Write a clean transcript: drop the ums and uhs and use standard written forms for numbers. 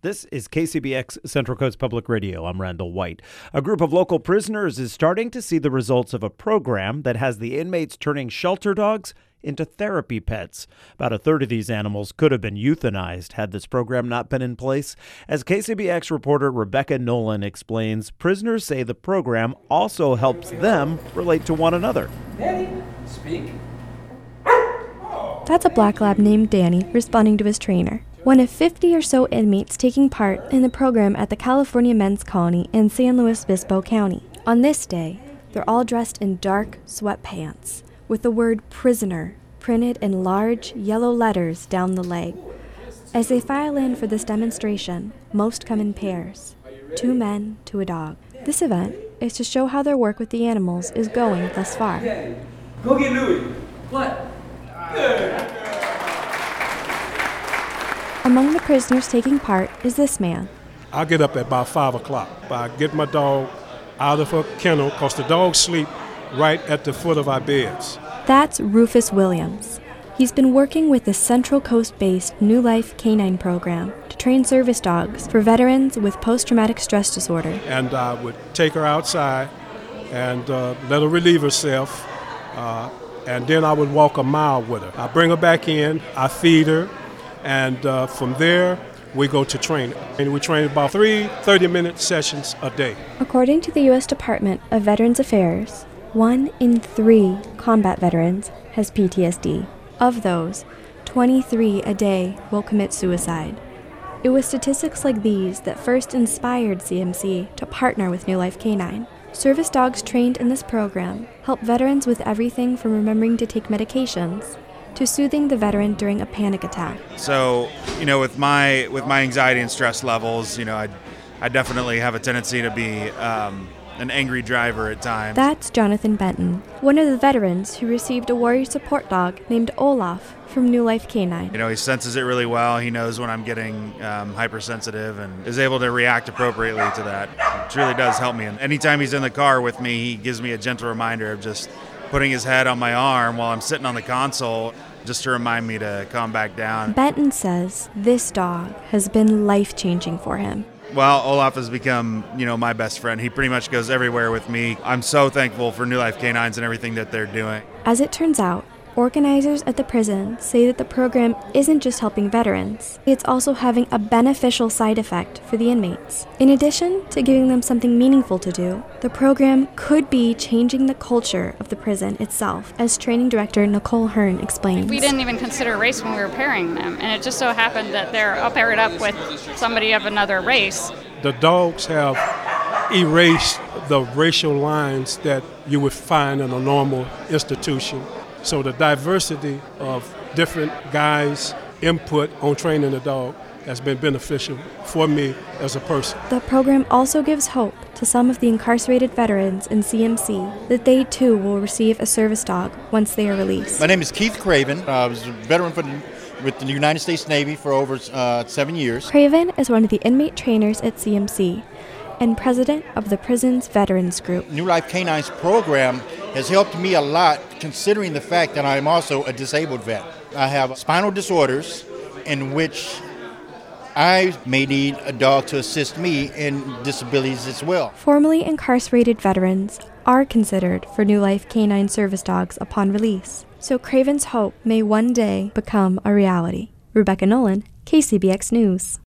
This is KCBX Central Coast Public Radio. I'm Randall White. A group of local prisoners is starting to see the results of a program that has the inmates turning shelter dogs into therapy pets. About a third of these animals could have been euthanized had this program not been in place. As KCBX reporter Rebecca Nolan explains, prisoners say the program also helps them relate to one another. Danny, speak. That's a black lab named Danny responding to his trainer. One of 50 or so inmates taking part in the program at the California Men's Colony in San Luis Obispo County. On this day, they're all dressed in dark sweatpants with the word prisoner printed in large yellow letters down the leg. As they file in for this demonstration, most come in pairs, 2 men to a dog. This event is to show how their work with the animals is going thus far. Go get Louie. What? Among the prisoners taking part is this man. I get up at about 5 o'clock. I get my dog out of her kennel because the dogs sleep right at the foot of our beds. That's Rufus Williams. He's been working with the Central Coast-based New Life Canine program to train service dogs for veterans with post-traumatic stress disorder. And I would take her outside and let her relieve herself, and then I would walk a mile with her. I bring her back in, I feed her, and from there, we go to training. And we train about 3 30-minute sessions a day. According to the U.S. Department of Veterans Affairs, 1 in 3 combat veterans has PTSD. Of those, 23 a day will commit suicide. It was statistics like these that first inspired CMC to partner with New Life Canine. Service dogs trained in this program help veterans with everything from remembering to take medications to soothing the veteran during a panic attack. So, with my anxiety and stress levels, I definitely have a tendency to be an angry driver at times. That's Jonathan Benton, one of the veterans who received a warrior support dog named Olaf from New Life Canine. He senses it really well. He knows when I'm getting hypersensitive and is able to react appropriately to that. It really does help me. And anytime he's in the car with me, he gives me a gentle reminder of just putting his head on my arm while I'm sitting on the console, just to remind me to calm back down. Benton says this dog has been life-changing for him. Well, Olaf has become, my best friend. He pretty much goes everywhere with me. I'm so thankful for New Life Canines and everything that they're doing. As it turns out, organizers at the prison say that the program isn't just helping veterans, it's also having a beneficial side effect for the inmates. In addition to giving them something meaningful to do, the program could be changing the culture of the prison itself, as training director Nicole Hearn explains. We didn't even consider race when we were pairing them, and it just so happened that they're paired up with somebody of another race. The dogs have erased the racial lines that you would find in a normal institution. So the diversity of different guys' input on training the dog has been beneficial for me as a person. The program also gives hope to some of the incarcerated veterans in CMC that they too will receive a service dog once they are released. My name is Keith Craven. I was a veteran with the United States Navy for over 7 years. Craven is one of the inmate trainers at CMC and president of the prison's veterans group. New Life Canine's program has helped me a lot, considering the fact that I am also a disabled vet. I have spinal disorders in which I may need a dog to assist me in disabilities as well. Formerly incarcerated veterans are considered for New Life Canine service dogs upon release, so Craven's hope may one day become a reality. Rebecca Nolan, KCBX News.